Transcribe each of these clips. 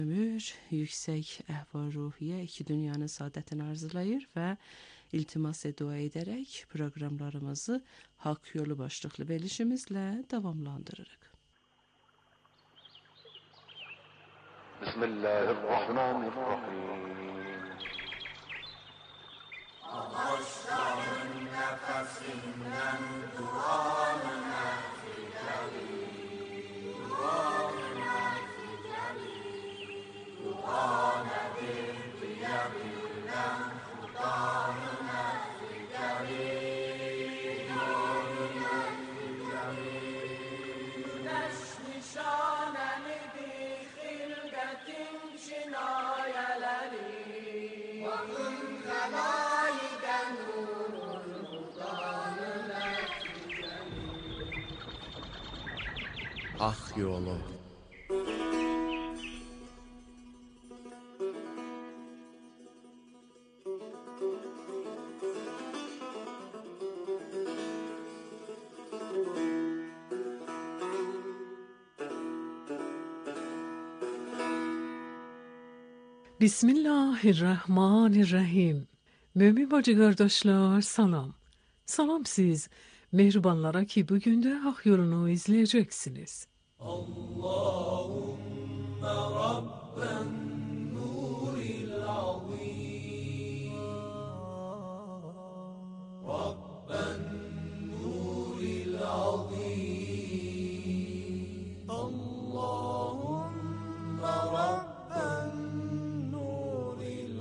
ömür, yüksek ehval-ruhiyye iki dünyanın saadetini arzulayır ve iltimas dua ederek programlarımızı Hak Yolu başlıklı verilişimizle devamlandırırız. Bismillahirrahmanirrahim. Başların nefesinden duanına fidelim, duanına fidelim, dua nedir diyebilmem, Kur'an'ına fidelim, nuruna fidelim. Güneş nişanelidir hilbetin çinayeleri, vakın zemaliden nurun Kur'an'ına fidelim. Hak yolu. Bismillahirrahmanirrahim. Mümin bacı kardeşler salam. Salam siz mehribanlara ki bugün de hak yolunu izleyeceksiniz. Allahümme Rabben nuril azim, Rabben nuril azim, Allahümme Rabben nuril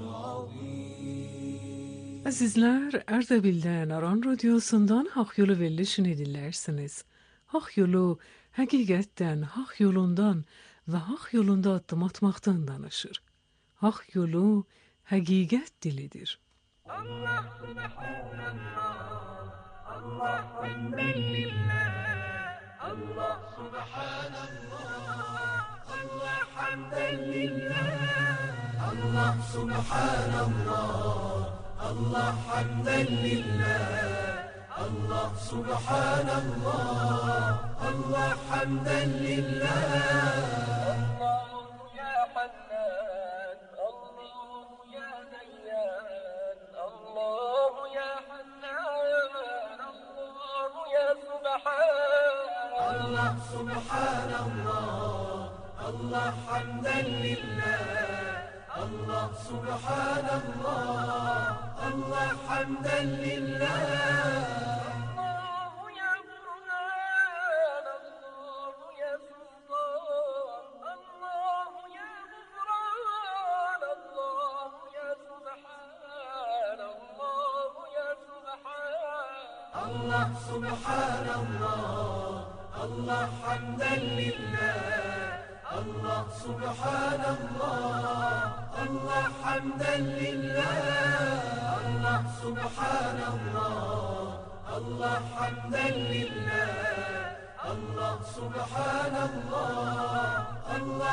azim. Azizler, Erdebil'den Aran Radyosu'ndan Hak Yolu verilişini dinlersiniz. Hak Yolu, hakikatten hak yolundan ve hak yolunda adım atmaktan danışır. Hak Yolu, hakikat dilidir. Allah subhanallah, Allah hamdülillah, Allah subhanallah, Allah hamdülillah, Allah subhanallah, Allah hamdülillah, Allah subhanallah, Allah hamdülillah. Allahu ya Hannan, Allahu ya Dayyan, Allahu ya Hannan, Allahu ya Subhan. Allah subhanallah, Allah hamdülillah, Allah subhanallah, Allah hamdülillah. Allahu ya Burhan, Allahu ya Sultan, Allahu ya Gufran, Allahu ya Subhan, Allahu ya Subhan. Allah subhanallah, Allah hamdülillah, Allah subhanallah, Allah hamdülillah. Allah subhanallah, Allah hamdülillah, Allah subhanallah, Allah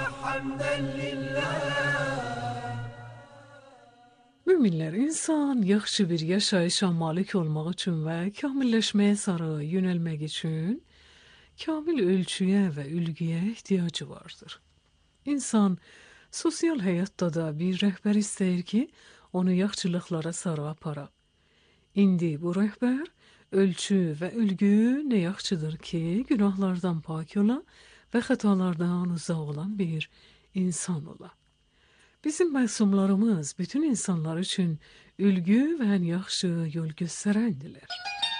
hamdülillah. Müminler, insan yaxşı bir yaşayışa malik olmaq üçün və kamilləşməyə sarı yönəlmək üçün kamil ölçüyə və ülgüyə ihtiyacı vardır. İnsan sosial həyatda da bir rəhbər istəyir ki, onu yaxşılıqlara sarı apara. İndi bu rəhbər ölçü və ülgü nə yaxşıdır ki, günahlardan pak ola və xətalardan uzaq olan bir insan ola. Bizim məsumlarımız bütün insanlar üçün ülgü və ən yaxşı yol göstərəndirlər.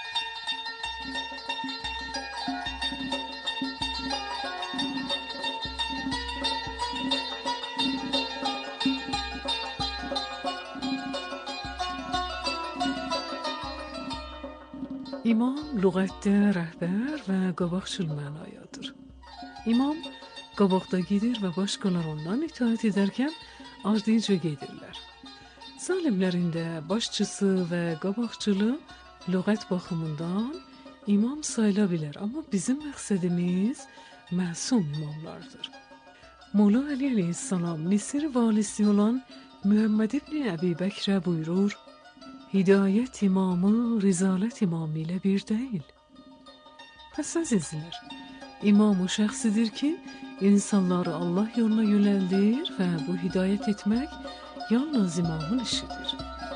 İmam lüğətdə rəhbər və qabaqçıl mənayadır. İmam qabaqda gedir və başqalar ondan itaat edərkən ardınca gedirlər. Zalimlərin də başçısı və qabaqçılı lüğət baxımından imam sayıla bilər, amma bizim məqsədimiz məsum imamlardır. Molla Ali Aleyhisselam Misir valisi olan Muhammed İbni Əbi Bəkrə buyurur, hidayət imamı rizalət imamı ilə bir deyil. Pəs əzizlər, imam o şəxsidir ki, insanları Allah yoluna yöneldir ve bu hidayet etmek yalnız imamın işidir.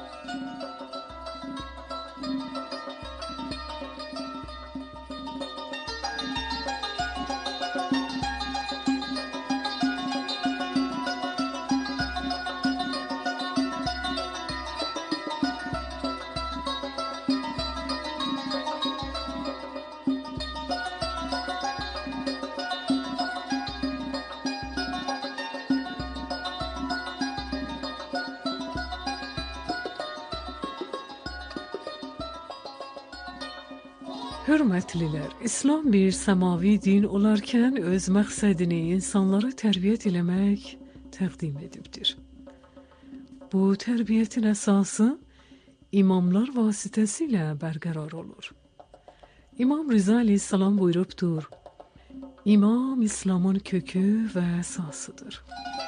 Hürmetliler, İslam bir semavi din olarken öz məqsədini insanları tərbiyət eləmək təqdim edibdir. Bu tərbiyyətin əsası imamlar vasitəsilə bərqərar olur. İmam Rıza aleyhissalam buyurubdur, İmam İslamın kökü və əsasıdır.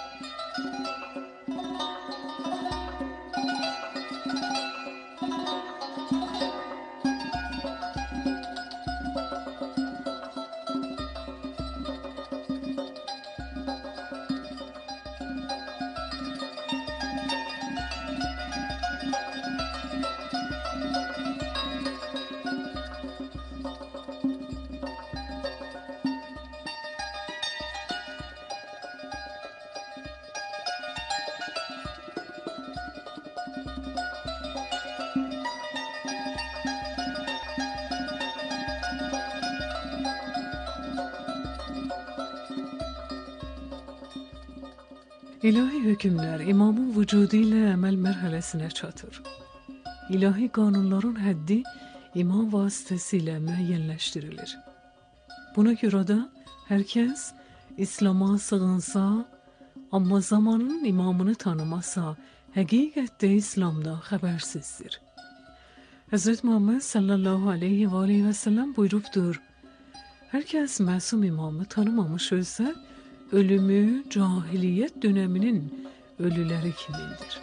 İlahi hökmlər imamın vücudu ilə əməl mərhələsinə çatır. İlahi qanunların həddi imam vasitəsilə müəyyənləşdirilir. Buna görə də hər kəs İslam'a sığınsa, amma zamanın imamını tanımasa, həqiqətdə İslamda xəbərsizdir. Həzrət Muhammed sallallahu aleyhi və səlləm buyurubdur, hər kəs məsum imamı tanımamış ölsə, ölümü cahiliyyət döneminin ölüləri kimindir.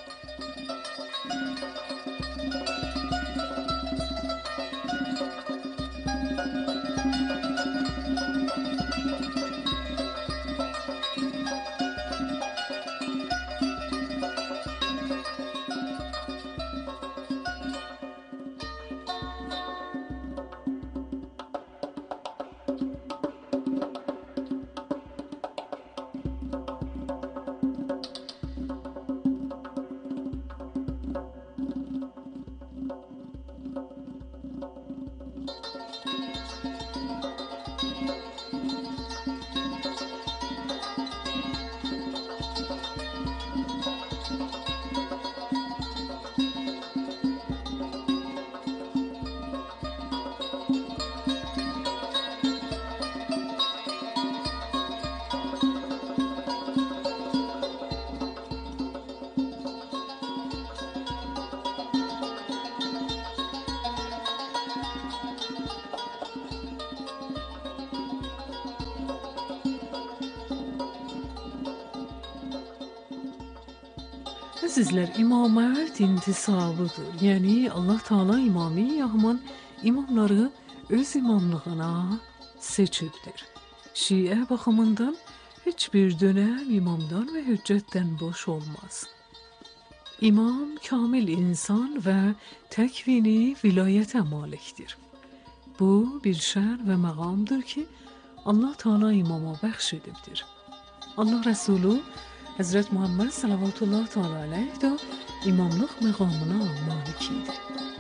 Əzizlər, imamət intisabıdır. Yəni Allah Teala imami Yahman imamları öz imamlığına seçibdir. Şiə baxımından heç bir dönəm imamdan və hüccətdən boş olmaz. İmam kamil insan və təkvini vilayətə malikdir. Bu bir şər və məqamdır ki, Allah Teala imama bəxş edibdir. Allah Resulü Həzrət Muhammed sallallahu teala aleyh də imamlıq məqamına malik idi.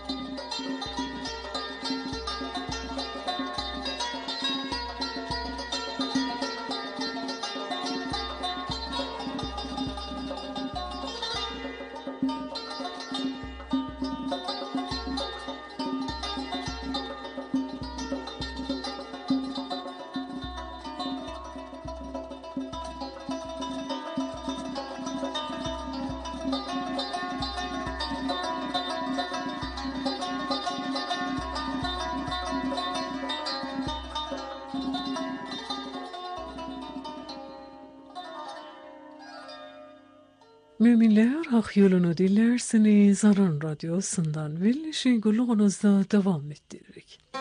Müminler hak yolunu dinlersiniz. Aran Radyosu'ndan verilişi kulağınızda devam ettirdik.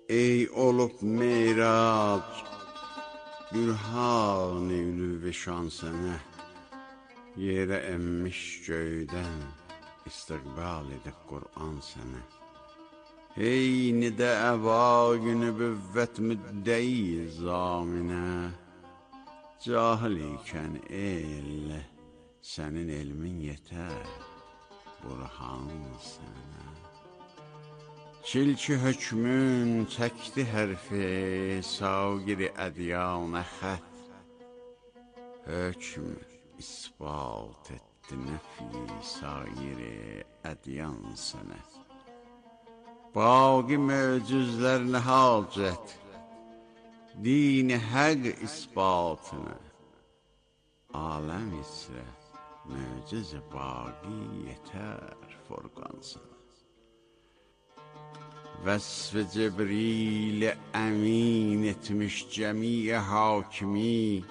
Ey olup meyrac, Bürhan-ı ülü şan sənə, Yerə emmiş göydən, İstiqbal edib Qur'an sənə. Ey nidə əva günü büvvət müddəyi zaminə, Cahil ikən el, sənin elmin yetər, Burhan sənə. Çilki hökmün çəkdi hərfi, Sagiri ədyanə xət, Hökm isbat etdi nəfi, Sagiri ədyan sənə. Baqi möcüzlər nə hacət, Din-i həq isbatına, Aləm isrə möcüz-i baqi yetər Furqan sənə. Vəsf-i Cebril əmin etmiş cəmi hakimi,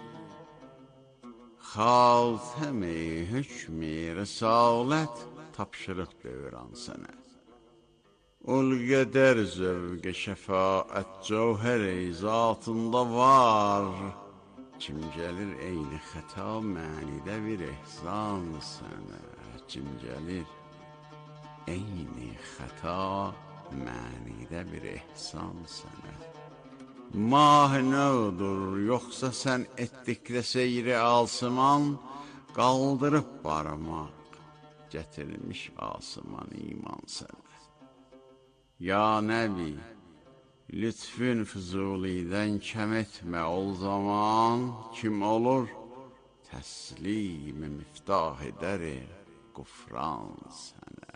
Xatəm-i hükm-i risalət tapşırıq dövran sənə. Ul qədər zövq-i şəfaət cövhər-i zatında var, Kim gəlir eyni xəta mənidə bir ehsan sənə, Kim gəlir eyni xəta mənidə bir ehsan sənə. Mah nəvdur, yoxsa sən etdikdə seyri asıman, Qaldırıb barmaq, gətirmiş asıman iman sənə. Ya Nəbi, lütfün Füzulidən kəm etmə ol zaman, Kim olur, təslim-i miftah edər qufran sənə.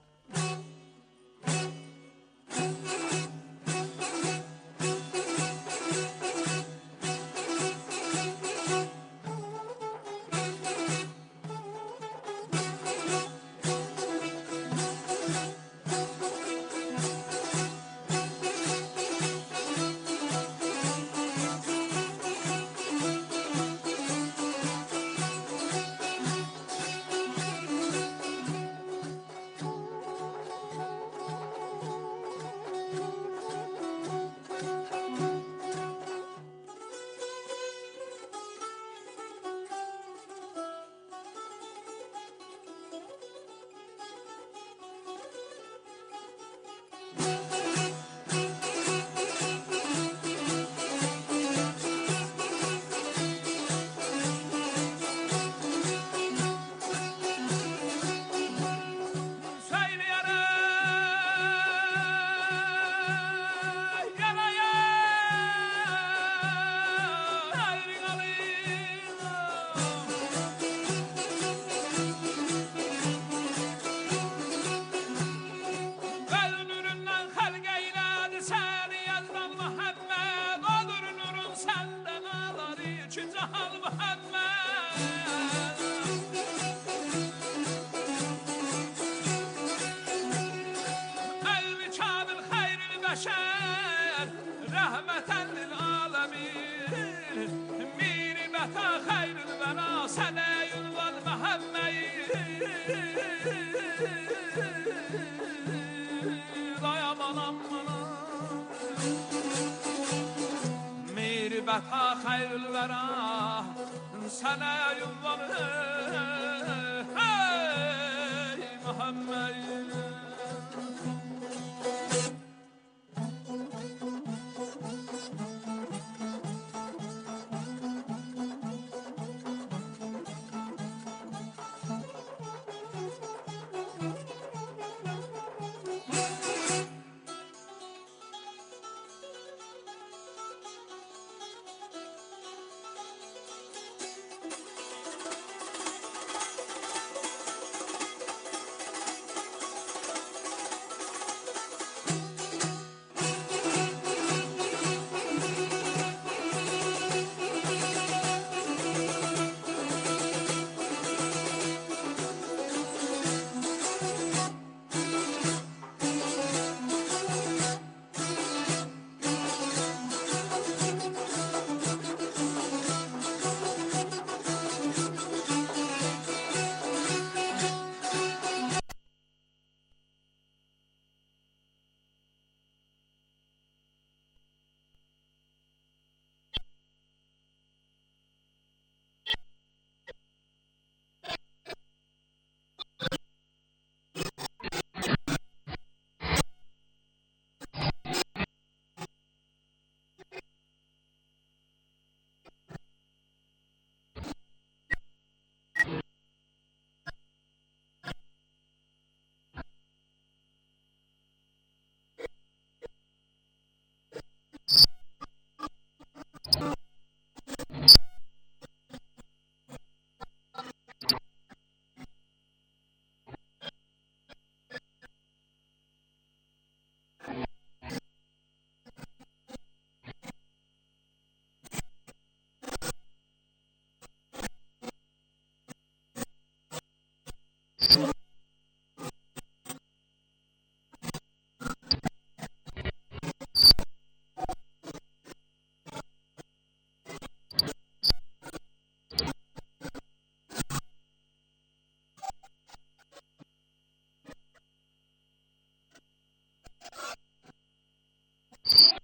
Vəfa xeyrül vəra sənə ünvanı, ey Muhammed.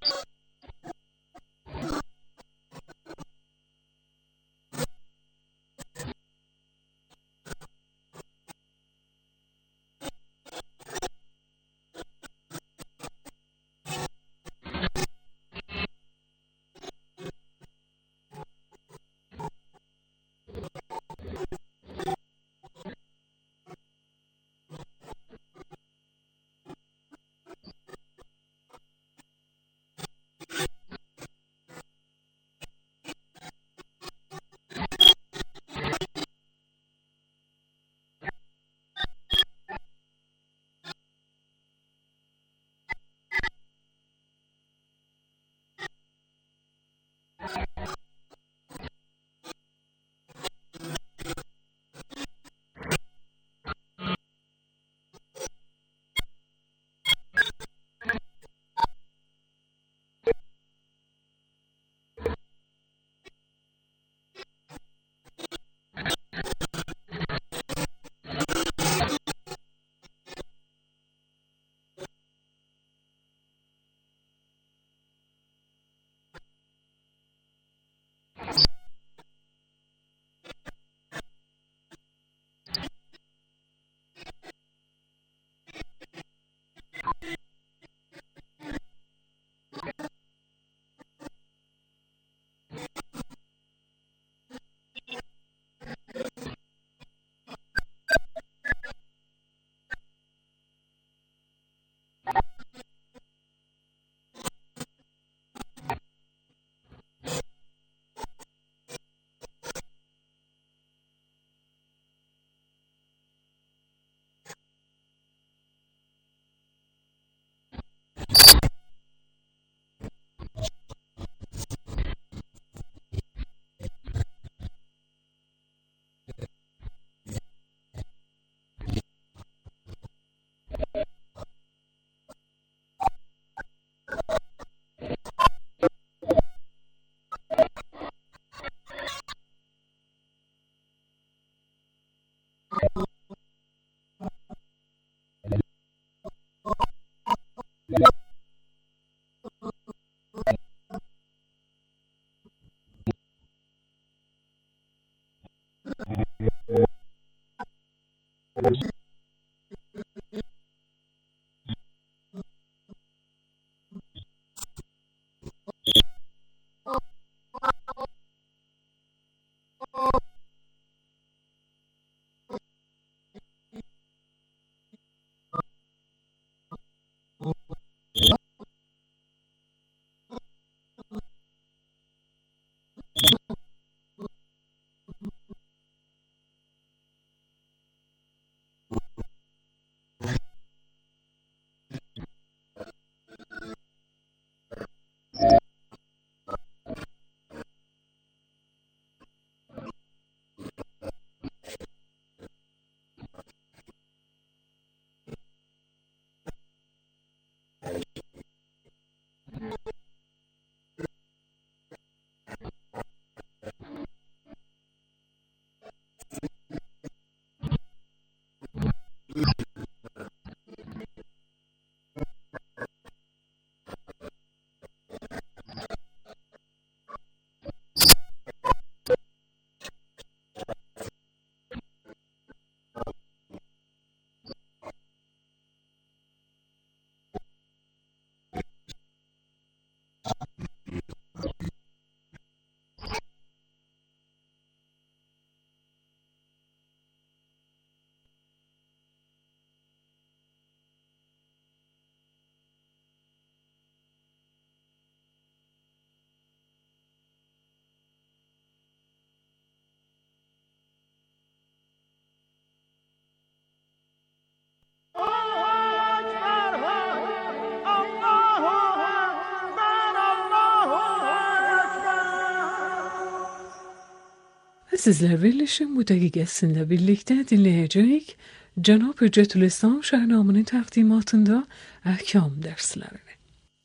Sizler birleşin bu dakikasında birlikte dinleyecek Cenab-ı Cetüleslam Şahnamı'nın takdimatında ahkam derslerini.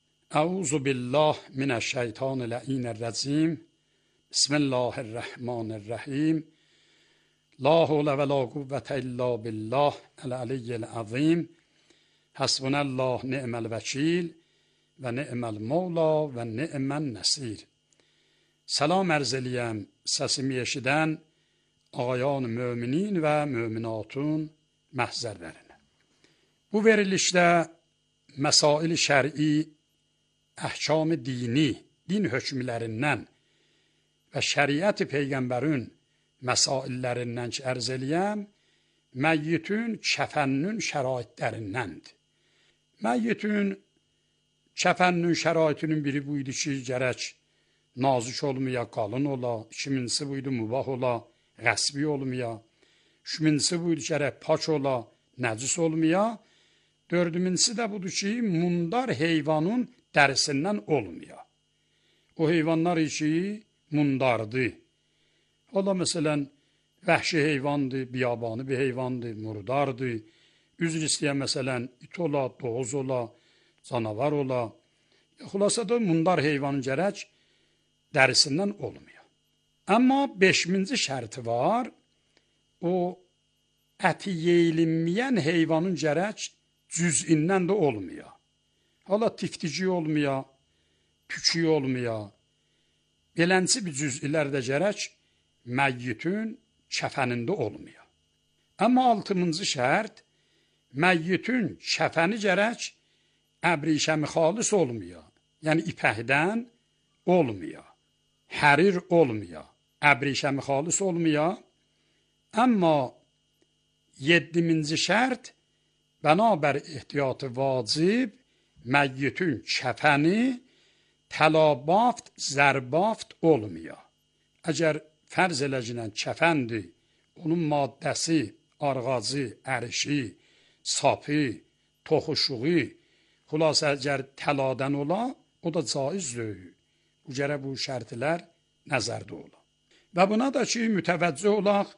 Euzu billah mineşşeytanirracim. Bismillahirrahmanirrahim. La havle ve la kuvvete illa billah el-aliyyil azim. Hasbunallah ni'mel vekil. و نعم المولا و نعم النصیر. سلام عرض eləyəm səsimi eşidən ağayan müminin və müminatın məhzərlərinə. Bu verilişdə məsail-i şər'i, əhkam dini, din hökmlərindən və şəriət-i peyğəmbərin məsaillərindən ki, ərz eləyəm, məyyitün kəfənnin şəraitlərindəndir. Məyyitün kəfənnin şəraitinin biri bu idi ki, gərək nazik olmaya, qalın ola. İkincisi buydu, mübah ola, qəsbi olmaya. Üçüncüsü buydu, gərək pak ola, nəcis olmaya. Dördüncüsü də budur ki, mundar heyvanın dərisindən olmaya. O heyvanlar ki, mundardır. O da məsələn, vəhşi heyvandır, biyabani bir heyvandır, murdardır. Üzr istəyən məsələn, it ola, doğuz ola, canavar ola. Xülasədə mundar heyvanın gərək dərisindən olmuyor. Amma 5-ci şərti var, o əti yeyilməyən heyvanın gərək cüz'indən də olmuyor. Hala tiftici olmuyor, tükü olmuyor. Belənsi bir cüz'ilər də gərək məyyitin kəfənində olmuyor. Amma 6-cı şərt, məyyitin kəfəni gərək əbrişəmi xalis olmuyor. Yəni ipəkdən olmuyor. Hərir olmuyor. Əbrişəmi xalis olmuyor. Amma 7-ci şərt, bənabər ehtiyatı vacib, məyyitin kəfəni təlabaft, zərbaft olmuyor. Əgər fərz eləcənən kəfəndir, onun maddəsi, arğacı, ərişi, sapı, toxuşuğu, xülasə əgər təladən ola, o da caizdir. Bu gərək bu şərtlər nəzərdə ola. Və buna da ki, mütəvəccüh olaq,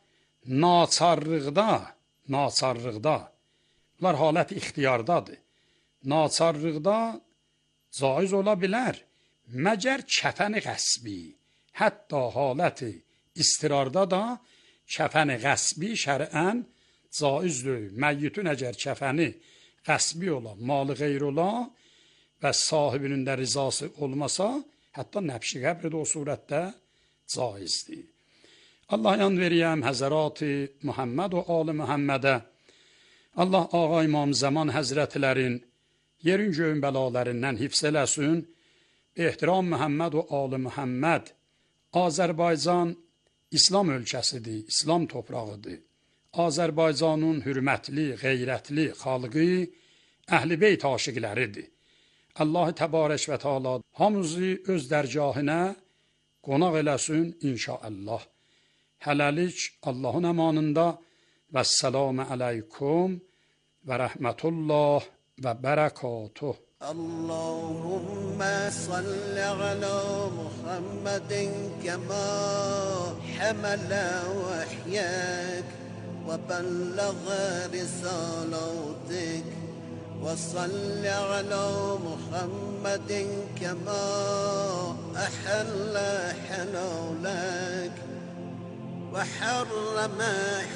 naçarlıqda, bunlar halət ixtiyardadır. Naçarlıqda caiz ola bilər, məgər kəfəni qəsbi, hətta haləti istirarda da kəfəni qəsbi şərən caizdir. Məyyitin əgər kəfəni qəsbi ola, malı qeyr ola və sahibinin də rizası olmasa, hətta nəbşi qəbri də o surətdə caizdir. Allah yan veriyəm Həzərat-ı Muhammed və Ali Muhammədə. Allah Ağa İmam Zaman Həzrətlərin yerin göyün bəlalarından hifz eləsin. Ehtiram Muhammed və Ali Muhammed. Azərbaycan İslam ölkəsidir, İslam toprağıdır. Azərbaycanın hürmətli, qeyrətli xalqı Əhl-i Beyt aşiqləridir. Allah təbarək və təala hamımızı öz dərgahına qonaq eləsin inşallah. Hələlik Allahın əmanında və səlamü aleykum və rəhmətullah və bərəkatuh. Allahümme salli ala Muhammedin kema hamala vahyek ve bellaga risalatik ve salli ala Muhammedin kema ahalla halalek ve harrama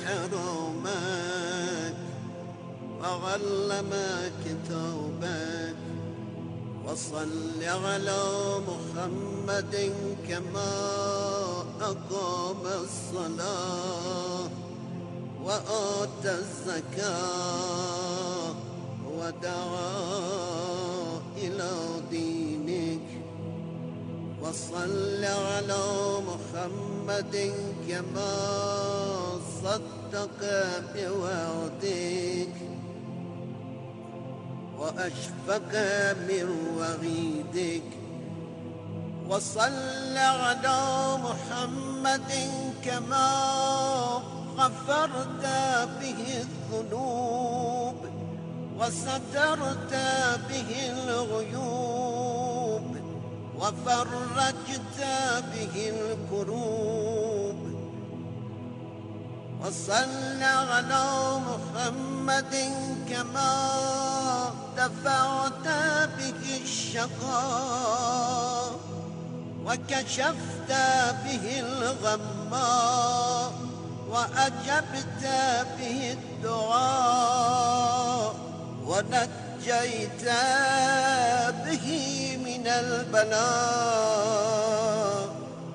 haramek ve gallama kitabek. وصل على محمد كما أقام الصلاة وآتى الزكاة ودعا إلى دينك. وصل على محمد كما صدق بوعدك وأشفق من وغيدك. وصل على محمد كما غفرت به الذنوب وسترت به الغيوب وفرجت به الكروب. وصل على محمد كما دفعت به الشقاء وكشفت به الغماء وأجبت به الدعاء ونجيت نجيت به من البلاء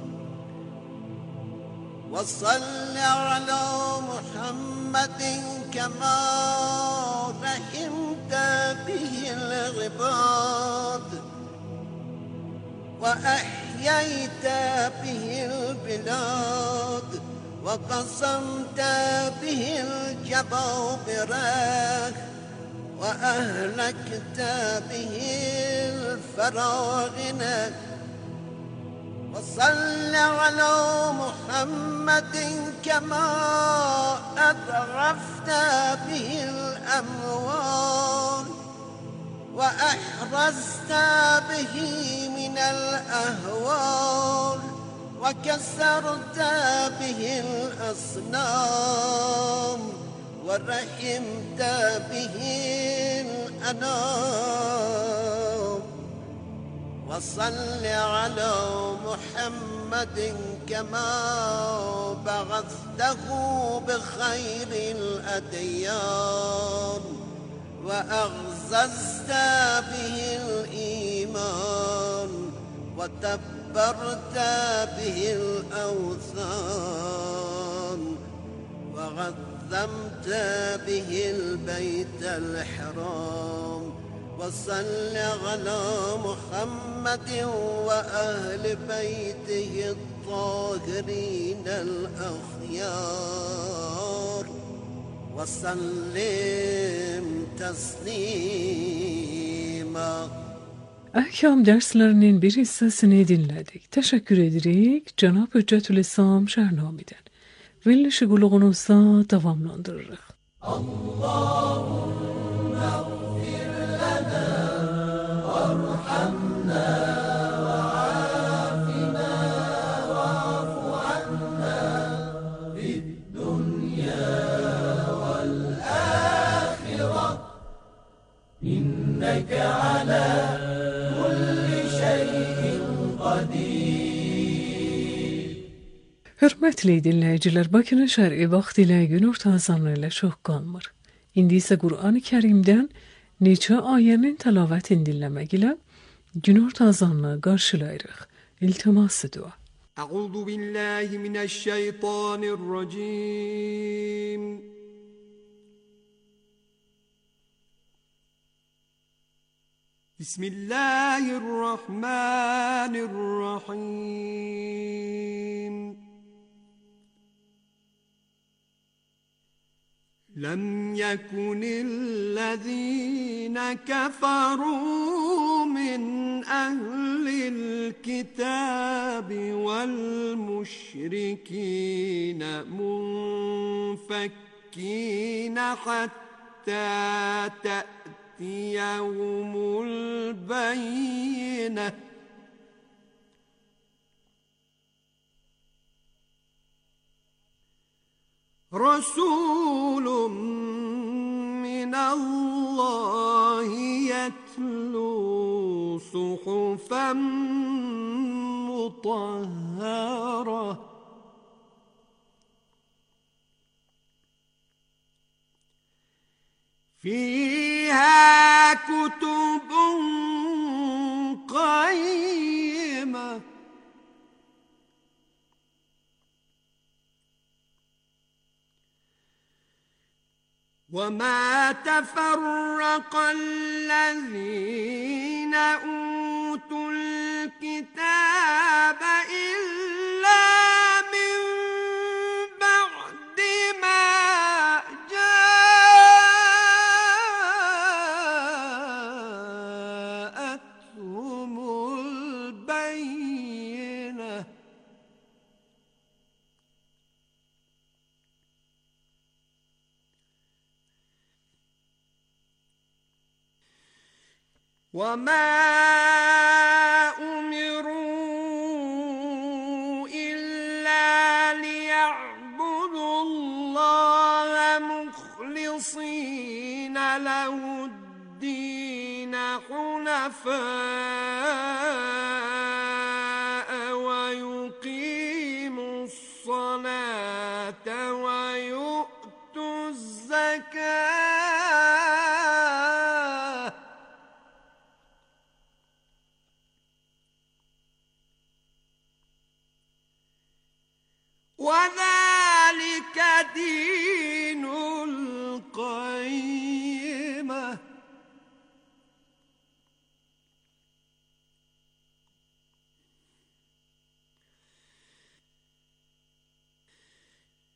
وصل على محمد كما رحمت به العباد وأحييت به البلاد وقسمت به الجبابرة وأهلكت به الفراعنة وصل على محمد كما أضعفت به الأموال وأحرزت به من الأهوال وكسرت به الأصنام ورحمت به الأنام وصل على محمد كما بعثته بخير الأديان وأعززت به الإيمان وتبرت به الأوثان وعظمت به البيت الحرام وصل على محمد وأهل بيته الطاهرين الأخيار وسلم تسليما. Ahkam derslerinin bir hissesini dinledik. Teşekkür ederek Cenab-ı Hüccetülislam Şernami'den verilişi kulağınızda devamlandırırız. Allahümme gfir lana varhamna وعافنا واعف عنا في الدنيا والآخرة إنك على Hürmetli dinleyiciler, Bakı'nın şer'i vaktiyle gün ortazanlığıyla çok kalmır. İndi ise Kur'an-ı Kerim'den neçe ayenin telavetini dinlemek ile gün ortazanlığı karşılayırıq. İltiması dua. Euzu billahi mineşşeytanirracim. Bismillahirrahmanirrahim. لم يكن الذين كفروا من أهل الكتاب والمشركين منفكين حتى تأتيهم البينة رسول من الله يتلو صحفا مطهرة فيها كتب قيمة وما تفرق الذين أوتوا الكتاب إلا من بعد ما جاءتهم البينة وما أمروا إلا ليعبدوا الله مخلصين له الدين حنفاء ويقيموا الصلاة ويؤتوا الزكاة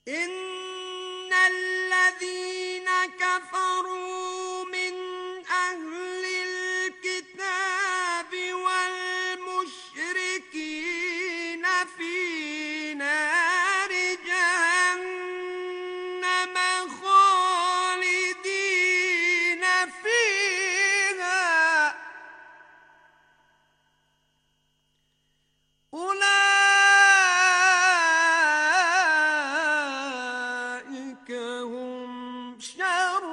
إن الذين كفروا من أهل الكتاب والمشركين في نار جهنم خالدين فيها أولئك هم شر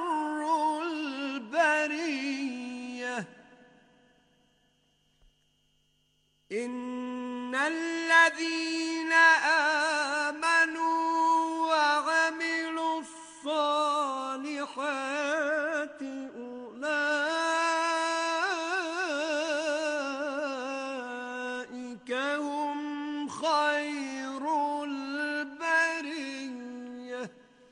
البرية إن الذين آمنوا وعملوا الصالحات أولئك هم خير البرية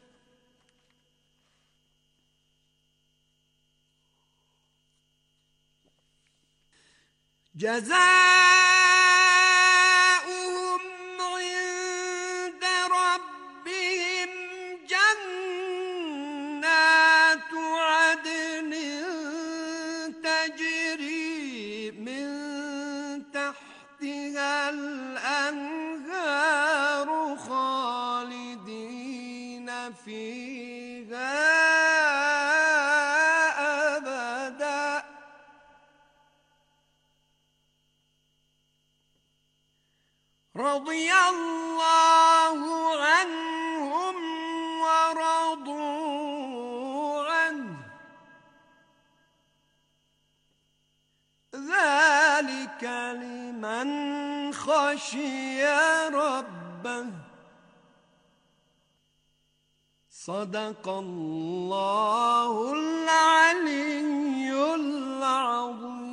جزاؤهم عند ربهم جنات عدن تجري من تحتها الأنهار خالدين فيها أبدا رضي الله عنهم ورضوا عنه ذلك لمن خشي ربه صدق الله العلي العظيم.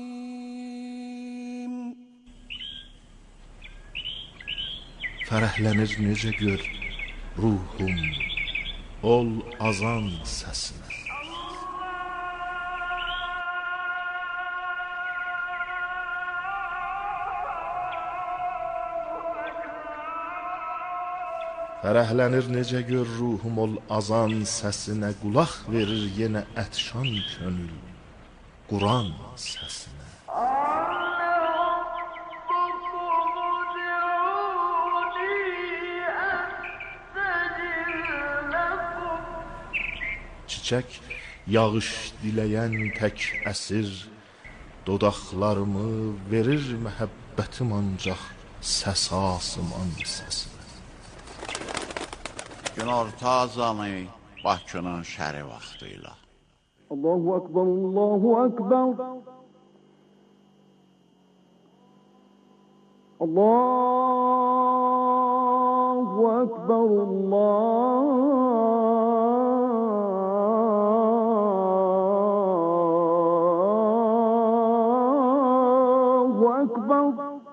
Fərəhlənir necə gör ruhum ol azan səsinə. Fərəhlənir necə gör ruhum ol azan səsinə, qulaq verir yenə ətşan könül Quran səsinə. Çiçək yağış diləyən tək əsir, dodaqlarımı verir məhəbbətim ancaq səs asıman səsinə. Günorta azanı Bakının şəri vaxtıyla. Allahu Akbar, Allahu Akbar. Allahu Akbar, Allahu Akbar.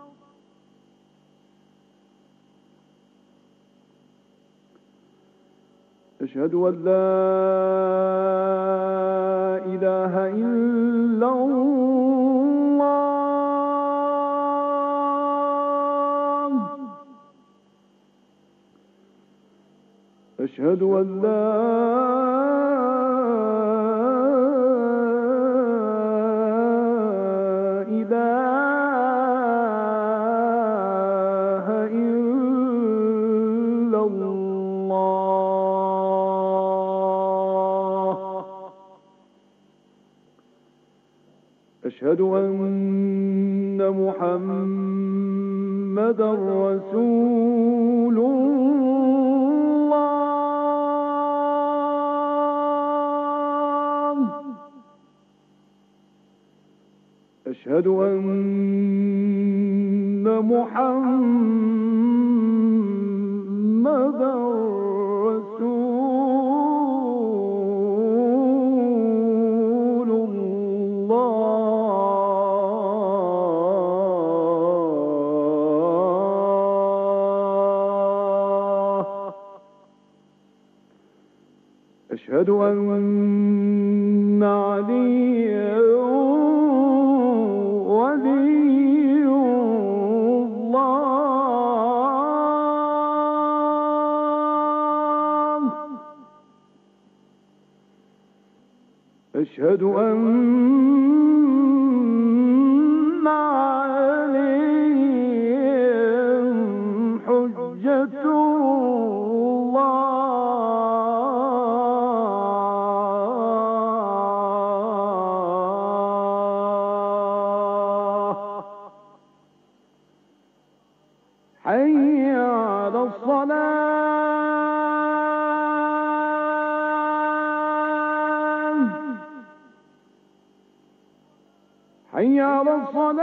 أشهد أن لا إله إلا الله أشهد أن لا إله إلا الله أشهد أن محمدا رسول الله أشهد أن محمدا رسول الله أشهد أن عليا ولي الله أشهد أن عليهم حجة الله حي على الصلاة حي على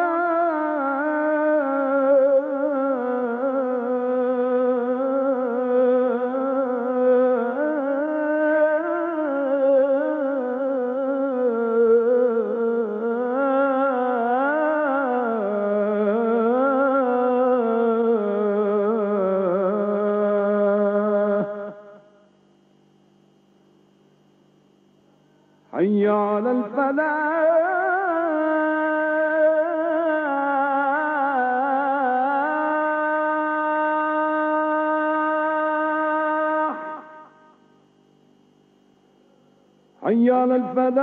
الصلاة حي على الفلاح حي على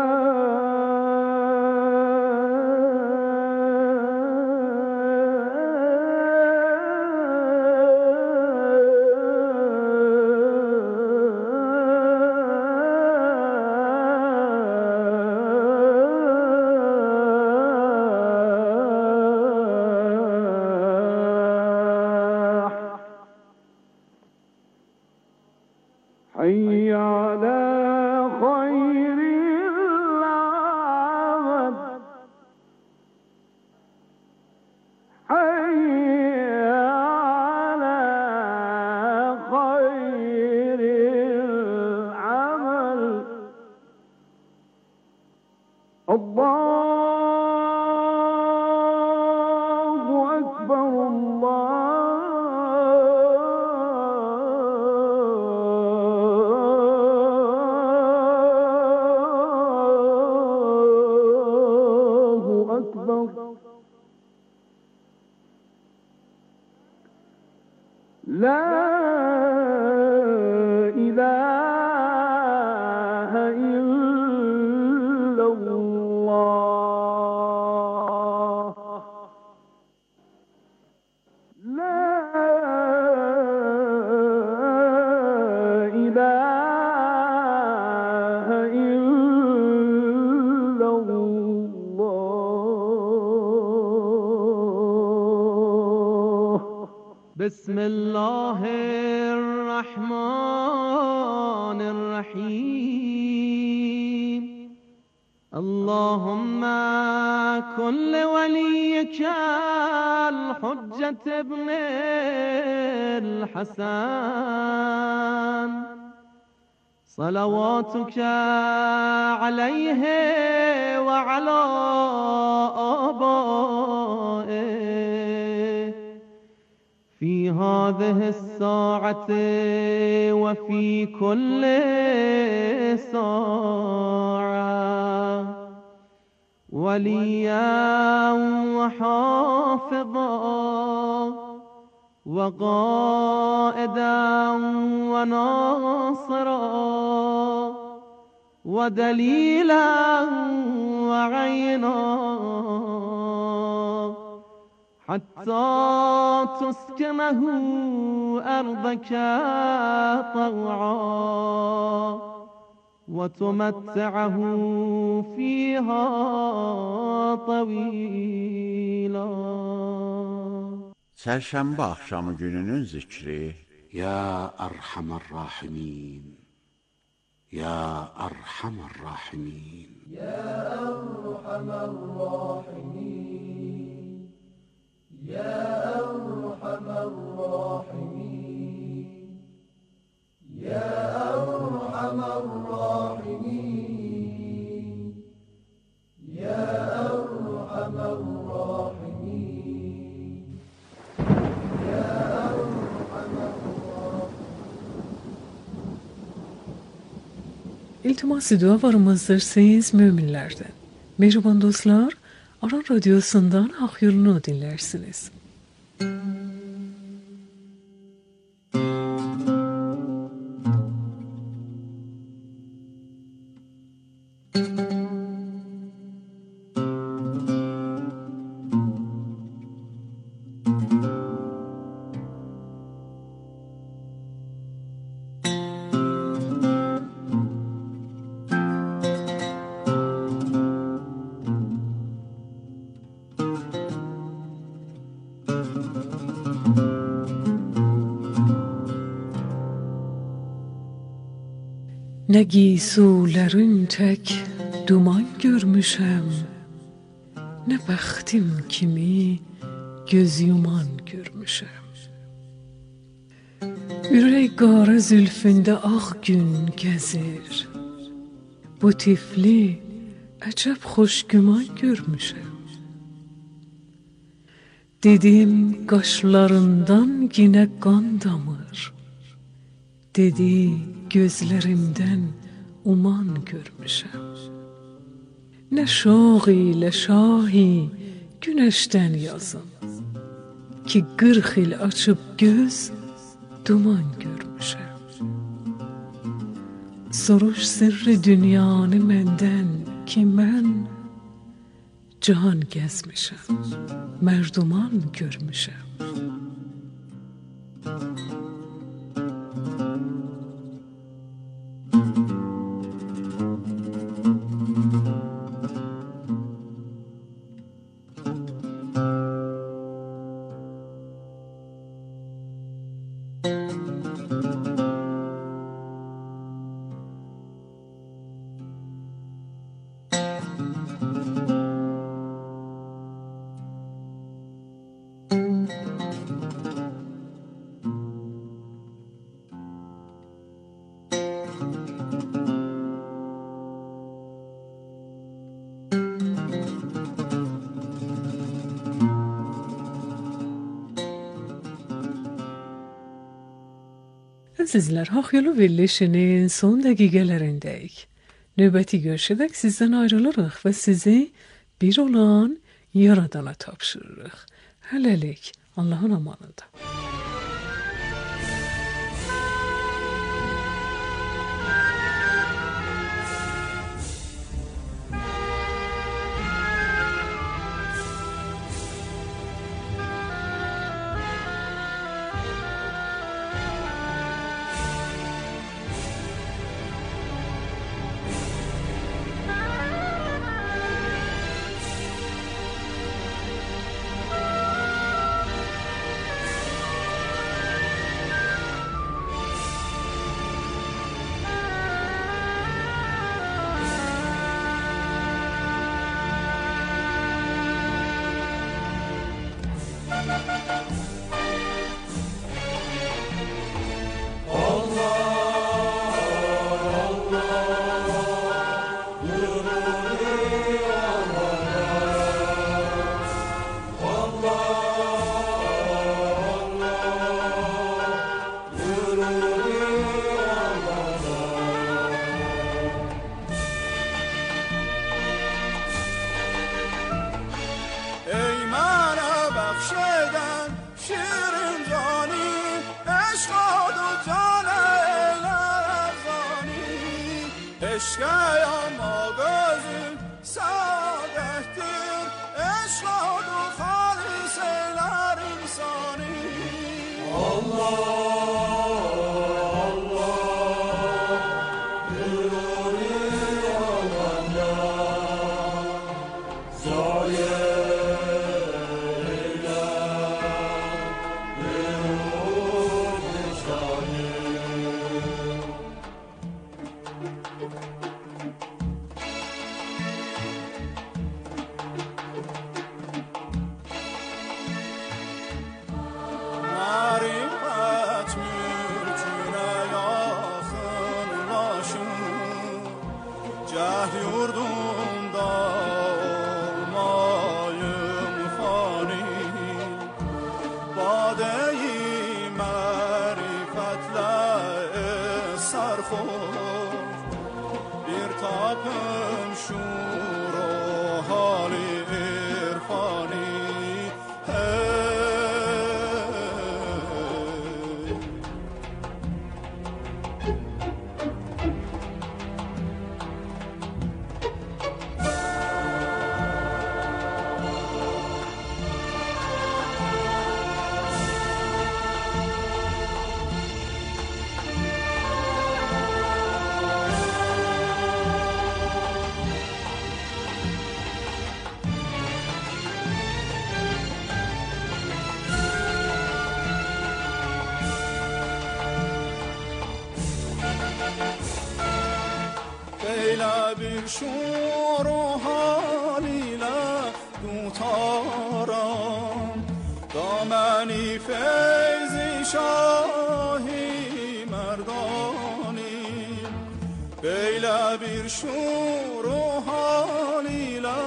الفلاح حي على خير العمل حي على خير العمل الله أكبر الله أكبر لا إله إلا الله لا إله إلا الله بسم الله الرحمن الرحيم اللهم كن لوليك الحجة ابن الحسن صلواتك عليه وعلى آبائه في هذه الساعة وفي كل ساعة وليا وحافظا وقائدا وناصرا ودليلا وعينا حتى تسكنه أرضك طوعا وتمتعه فيها طويلا. Çərşənbə axşamı gününün zikri. Ya Erhamer Rahimin, Ya Erhamer Rahimin, Ya Erhamer Rahimin, Ya Erhamer Rahimin, Ya Erhamer Rahimin, Ya Erhamer Rahimin, Ya Erhamer İltimas-ı dualarımızdır siz müminlerden. Mehriban dostlar, Aran Radyosu'ndan Hak Yolunu dinlersiniz. Ne giysulerin tek duman görmüşem, ne bəxtim kimi göz yuman görmüşem. Ürək qarı zülfündə ağ gün gəzir, bu tifli əcəb xoş güman görmüşəm. Dedim qaşlarından yine qan damır, dedi gözlerimden uman görmüşəm. Ne şoğ ile şahi güneşten yazım, ki 40 il açıp göz duman görmüşəm. Soruş sırrı dünyanı məndən ki mən cahan gəzmişəm, mərduman görmüşəm. Sizler Haqyolu verilişinin son dəqiqələrindəyik. Növbəti görüşədək sizdən ayrılırıq və sizi bir olan Yaradana tapşırırıq. Hələlik Allahın amanında. bir شور و حالیله دوتارم دامنی فیضی شاهی مردانی بیله bir شور و حالیله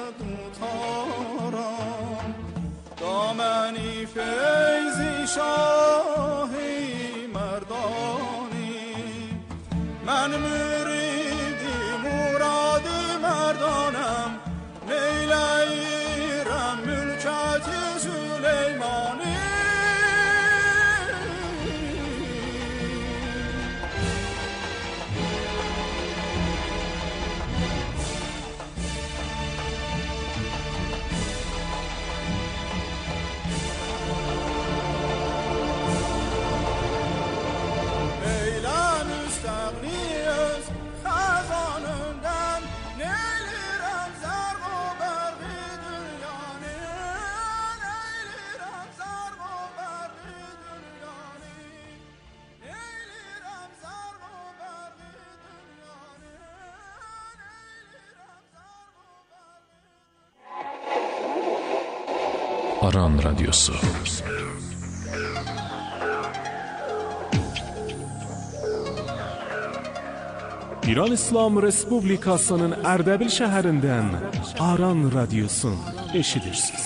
دوتارم دامنی فیضی شاهی مردانی من müridim muradı merdanım neyleyirem mülketi Süleymani Aran Radyosu. İran İslam Respublikasının Ərdəbil şəhərindən Aran Radyosu eşidirsiniz.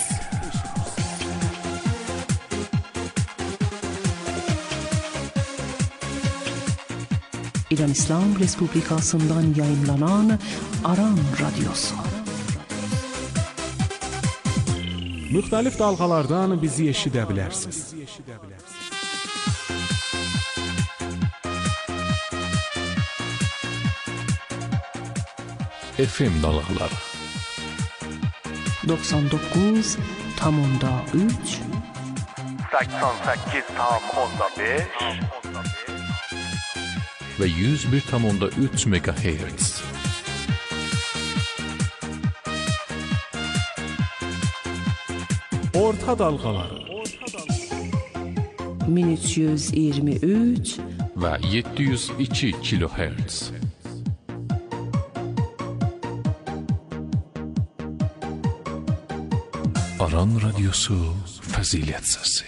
İran İslam Respublikasından yayınlanan Aran Radyosu. Müxtəlif dalğalardan bizi eşidə bilərsiniz. FM dalğaları 99,3 88,5 ve 101,3 MHz. Orta dalğaları 1323 ve 702 kHz. Aran Radyosu Fəzilət Səsi.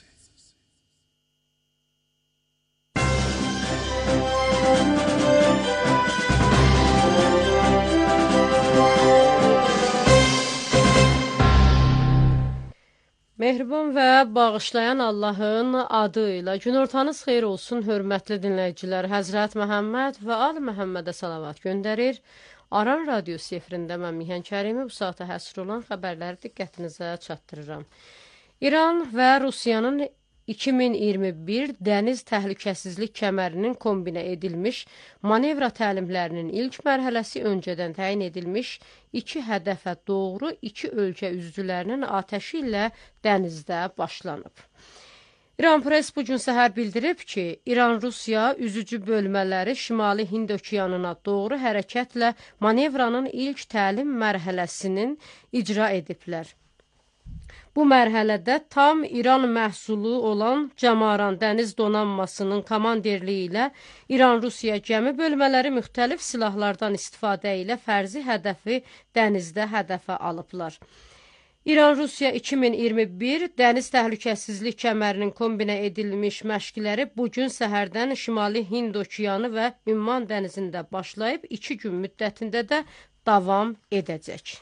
Mehriban və bağışlayan Allahın adıyla günortanız xeyir olsun, hörmətli dinləyicilər. Həzrət Məhəmməd və Ali Məhəmmədə salavat göndərir. Aran Radyosu efirində mən Mihan Kərimi bu saata həsr olan xəbərləri diqqətinizə çatdırıram. İran və Rusiyanın 2021 dəniz təhlükəsizlik kəmərinin kombinə edilmiş manevra təlimlərinin ilk mərhələsi öncədən təyin edilmiş 2 hədəfə doğru 2 ölkə üzvlərinin atəşi ilə dənizdə başlanıb. İran Press bugün səhər bildirib ki, İran-Rusiya üzücü bölmələri Şimali Hind okeanına doğru hərəkətlə manevranın ilk təlim mərhələsinin icra ediblər. Bu mərhələdə tam İran məhsulu olan Camaran dəniz donanmasının komanderliyi ilə İran-Rusiya gəmi bölmələri müxtəlif silahlardan istifadə ilə fərzi hədəfi dənizdə hədəfə alıblar. İran-Rusiya 2021 dəniz təhlükəsizlik kəmərinin kombinə edilmiş məşqləri bugün səhərdən Şimali Hind okeanı və Ümman dənizində başlayıb 2 gün müddətində də davam edəcək.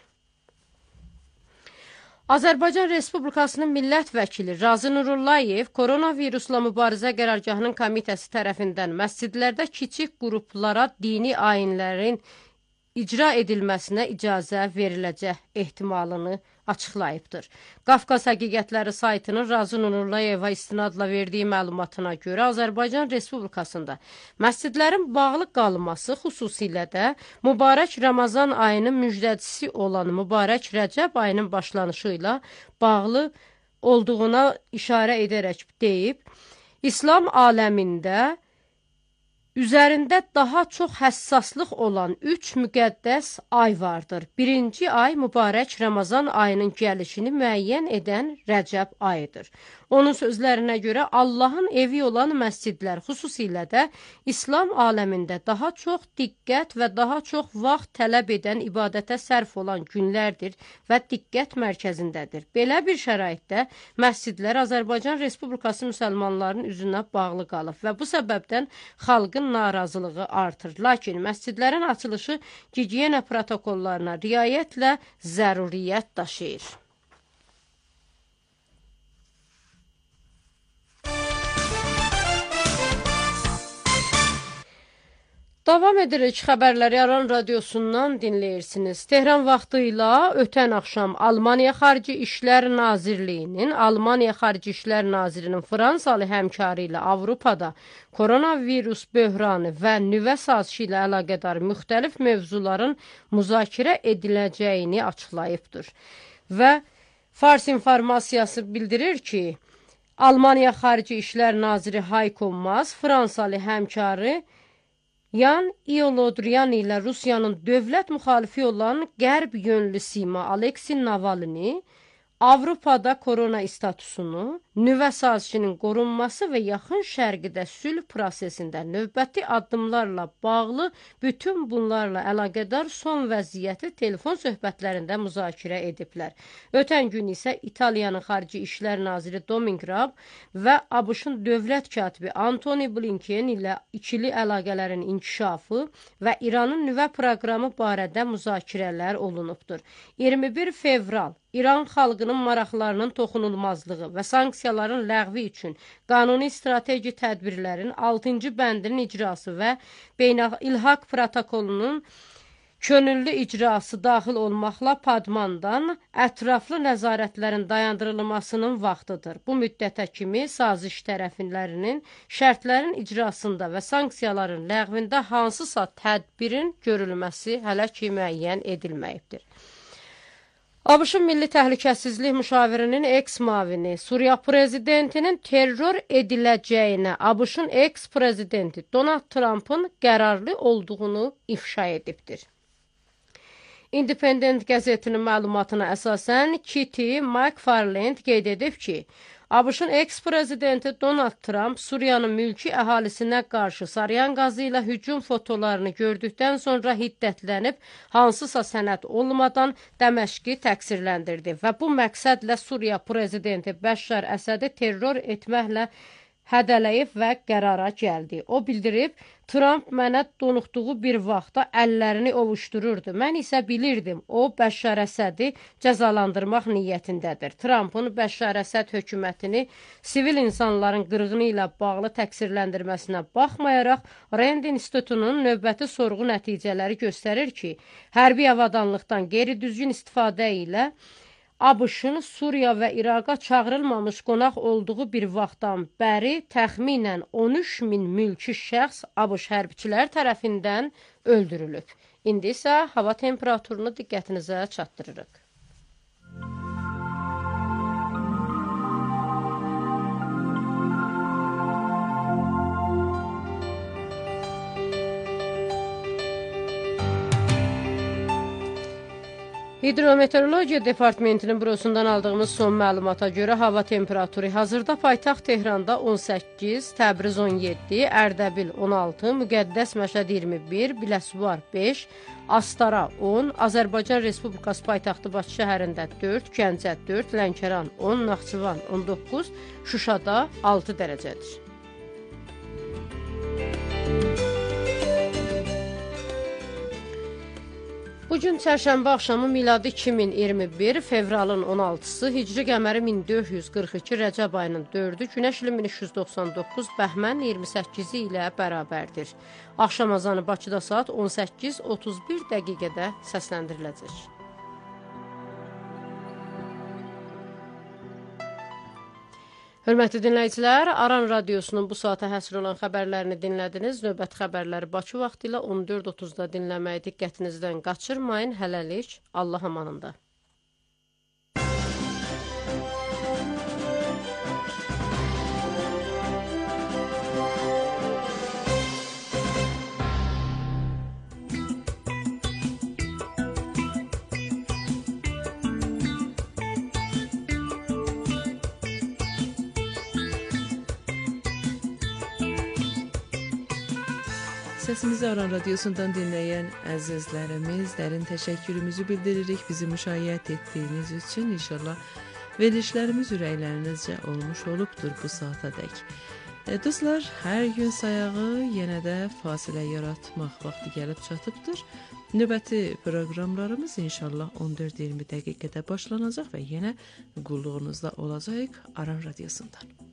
Azərbaycan Respublikasının millət vəkili Razı Nurullayev koronavirusla mübarizə qərargahının komitəsi tərəfindən məscidlərdə kiçik qruplara dini ayinlərin icra edilməsinə icazə veriləcək ehtimalını açıqlayıbdır. Qafqaz Həqiqətləri saytının Razı Nurullayeva istinadla verdiyi məlumatına görə Azərbaycan Respublikasında məscidlərin bağlı qalması xüsusilə də mübarək Ramazan ayının müjdəçisi olan mübarək Rəcəb ayının başlanışı ilə bağlı olduğuna işarə edərək deyib, İslam aləmində üzərində daha çox həssaslıq olan 3 müqəddəs ay vardır. Birinci ay mübarək Ramazan ayının gəlişini müəyyən edən Rəcəb ayıdır. Onun sözlərinə görə Allahın evi olan məscidlər, xüsusilə də İslam aləmində daha çox diqqət və daha çox vaxt tələb edən ibadətə sərf olan günlərdir və diqqət mərkəzindədir. Belə bir şəraitdə məscidlər Azərbaycan Respublikası müsəlmanlarının üzünə bağlı qalıb və bu səbəbdən xalqın narazılığı artır. Lakin məscidlərin açılışı gigiyena protokollarına riayətlə zəruriyyət daşıyır. Davam edirik, xəbərləri Aran radiosundan dinləyirsiniz. Tehran vaxtı ilə ötən axşam Almaniya Xarici İşlər Nazirliyinin, Almaniya Xarici İşlər Nazirinin Fransalı həmkarı ilə Avropada koronavirus böhranı və nüvə sazişi ilə əlaqədar müxtəlif mövzuların müzakirə ediləcəyini açıqlayıbdır. Və Fars informasiyası bildirir ki, Almaniya Xarici İşlər Naziri Hayko Maas, Fransalı həmkarı Yan İolodryan ilə Rusiyanın dövlət müxalifi olan qərb yönlü sima Aleksey Navalni Avropada korona statusunu, nüvə sazişinin qorunması və yaxın şərqidə sülh prosesində növbəti addımlarla bağlı bütün bunlarla əlaqədar son vəziyyəti telefon söhbətlərində müzakirə ediblər. Ötən gün isə İtaliyanın Xarici İşlər Naziri Dominic Raab və ABŞ-ın dövlət katibi Antony Blinken ilə ikili əlaqələrin inkişafı və İranın nüvə proqramı barədə müzakirələr olunubdur. 21 fevral İran xalqının maraqlarının toxunulmazlığı və sanksiyaların ləğvi üçün qanuni strateji tədbirlərin 6-cı bəndinin icrası və beynəlxalq protokolunun könüllü icrası daxil olmaqla Padmandan ətraflı nəzarətlərin dayandırılmasının vaxtıdır. Bu müddətə kimi saziş tərəflərinin şərtlərin icrasında və sanksiyaların ləğvində hansısa tədbirin görülməsi hələ ki müəyyən edilməyibdir. ABŞ-ın Milli Təhlükəsizlik Müşavirinin eks-mavini Suriya prezidentinin terror ediləcəyinə ABŞ-ın eks-prezidenti Donald Trump'ın qərarlı olduğunu ifşa edibdir. Independent qəzetinin məlumatına əsasən Kitty McFarland qeyd edib ki, ABŞ-ın eks-prezidenti Donald Trump Suriyanın mülki əhalisinə qarşı sarıyan qazı ilə hücum fotolarını gördükdən sonra hiddətlənib, hansısa sənəd olmadan Dəməşqi təqsirləndirdi və bu məqsədlə Suriya prezidenti Bəşşar Əsədi terror etməklə hədələyib və qərara gəldi. O bildirib, Trump mənə donuxduğu bir vaxtda əllərini ovuşdururdu. Mən isə bilirdim, o Bəşşar Əsədi cəzalandırmaq niyyətindədir. Trump'ın Bəşşar Əsəd hökumətini sivil insanların qırğını ilə bağlı təqsirləndirməsinə baxmayaraq, Rand İnstitutunun növbəti sorğu nəticələri göstərir ki, hərbi avadanlıqdan qeyri-düzgün istifadə ilə ABŞ-ın Suriya və İraqa çağırılmamış qonaq olduğu bir vaxtdan bəri təxminən 13 min mülki şəxs ABŞ hərbçilər tərəfindən öldürülüb. İndi isə hava temperaturunu diqqətinizə çatdırırıq. Hidrometeorologiya Departamentinin bürosundan aldığımız son məlumata görə hava temperaturu hazırda paytaxt Tehranda 18, Təbriz 17, Ərdəbil 16, Müqəddəs Məşəd 21, Biləsuvar 5, Astara 10, Azərbaycan Respublikası paytaxtı Bakı şəhərində 4, Gəncə 4, Lənkəran 10, Naxçıvan 19, Şuşada 6 dərəcədir. Bugün çərşənbə axşamı miladi 2021, fevralın 16-sı, hicri qəməri 1442, Rəcəb ayının 4-ü, günəş ili 1399, bəhmən 28-i ilə bərabərdir. Axşam azanı Bakıda saat 18:31 dəqiqədə səsləndiriləcək. Hörmətli dinləyicilər, Aran radiosunun bu saata həsr olan xəbərlərini dinlədiniz. Növbəti xəbərləri Bakı vaxtı ilə 14:30-da dinləməyi diqqətinizdən qaçırmayın. Hələlik, Allah amanında. Səsimizi Aran Radiosundan dinləyən əzizlərimiz, dərin təşəkkürümüzü bildiririk bizi müşayiət etdiyiniz üçün. İnşallah verilişlərimiz ürəklərinizcə olmuş olubdur bu saata dək. Dostlar, hər gün sayağı yenə də fasilə yaratmaq vaxtı gəlib çatıbdır. Növbəti proqramlarımız inşallah 14-20 dəqiqədə başlanacaq və yenə qulluğunuzda olacaq Aran Radiosundan.